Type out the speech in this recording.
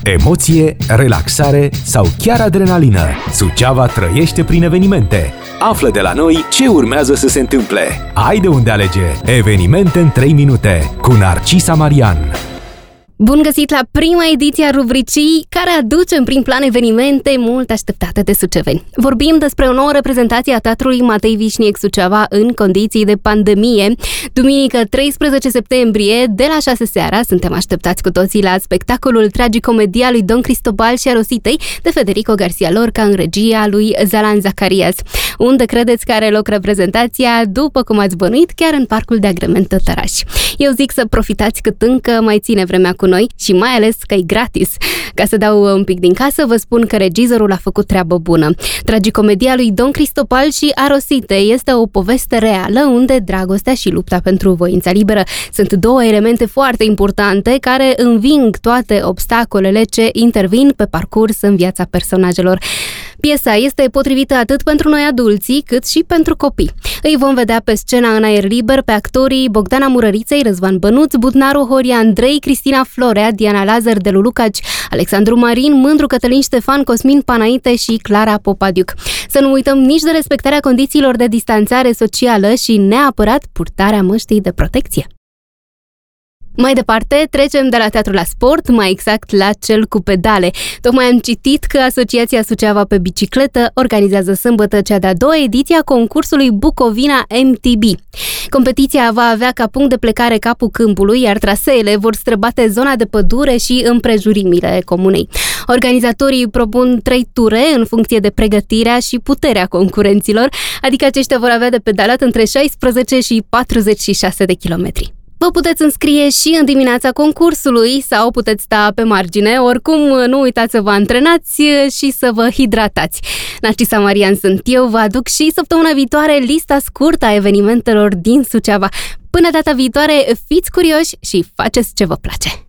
Emoție, relaxare sau chiar adrenalină, Suceava trăiește prin evenimente. Află de la noi ce urmează să se întâmple. Ai de unde alege. Evenimente în 3 minute cu Narcisa Marian. Bun găsit la prima ediție a rubricii care aduce în prim plan evenimente mult așteptate de suceveni. Vorbim despre o nouă reprezentație a Teatrului Matei Vișniec Suceava în condiții de pandemie. Duminică 13 septembrie, de la 6 seara, suntem așteptați cu toții la spectacolul tragicomedia lui Don Cristobal și a Rositei de Federico Garcia Lorca în regia lui Zalan Zacarias. Unde credeți că are loc reprezentația? După cum ați bănuit, chiar în Parcul de Agrement Tătăraș. Eu zic să profitați cât încă mai ține vremea cu noi și mai ales că e gratis. Ca să dau un pic din casă, vă spun că regizorul a făcut treabă bună. Tragicomedia lui Don Cristobal și a Rositei este o poveste reală unde dragostea și lupta pentru voința liberă sunt două elemente foarte importante care înving toate obstacolele ce intervin pe parcurs în viața personajelor. Piesa este potrivită atât pentru noi adulții, cât și pentru copii. Îi vom vedea pe scena în aer liber pe actorii Bogdana Murăriței, Răzvan Bănuț, Budnaru Horia Andrei, Cristina Florea, Diana Lazar, Delu Lucaci, Alexandru Marin, Mândru Cătălin Ștefan, Cosmin Panaite și Clara Popadiuc. Să nu uităm nici de respectarea condițiilor de distanțare socială și neapărat purtarea măștii de protecție. Mai departe, trecem de la teatru la sport, mai exact la cel cu pedale. Tocmai am citit că Asociația Suceava pe Bicicletă organizează sâmbătă cea de-a doua ediție a concursului Bucovina MTB. Competiția va avea ca punct de plecare Capul Câmpului, iar traseele vor străbate zona de pădure și împrejurimile comunei. Organizatorii propun 3 ture în funcție de pregătirea și puterea concurenților, adică aceștia vor avea de pedalat între 16 și 46 de kilometri. Vă puteți înscrie și în dimineața concursului sau puteți sta pe margine. Oricum, nu uitați să vă antrenați și să vă hidratați. Narcisa Marian sunt eu, vă aduc și săptămâna viitoare lista scurtă a evenimentelor din Suceava. Până data viitoare, fiți curioși și faceți ce vă place!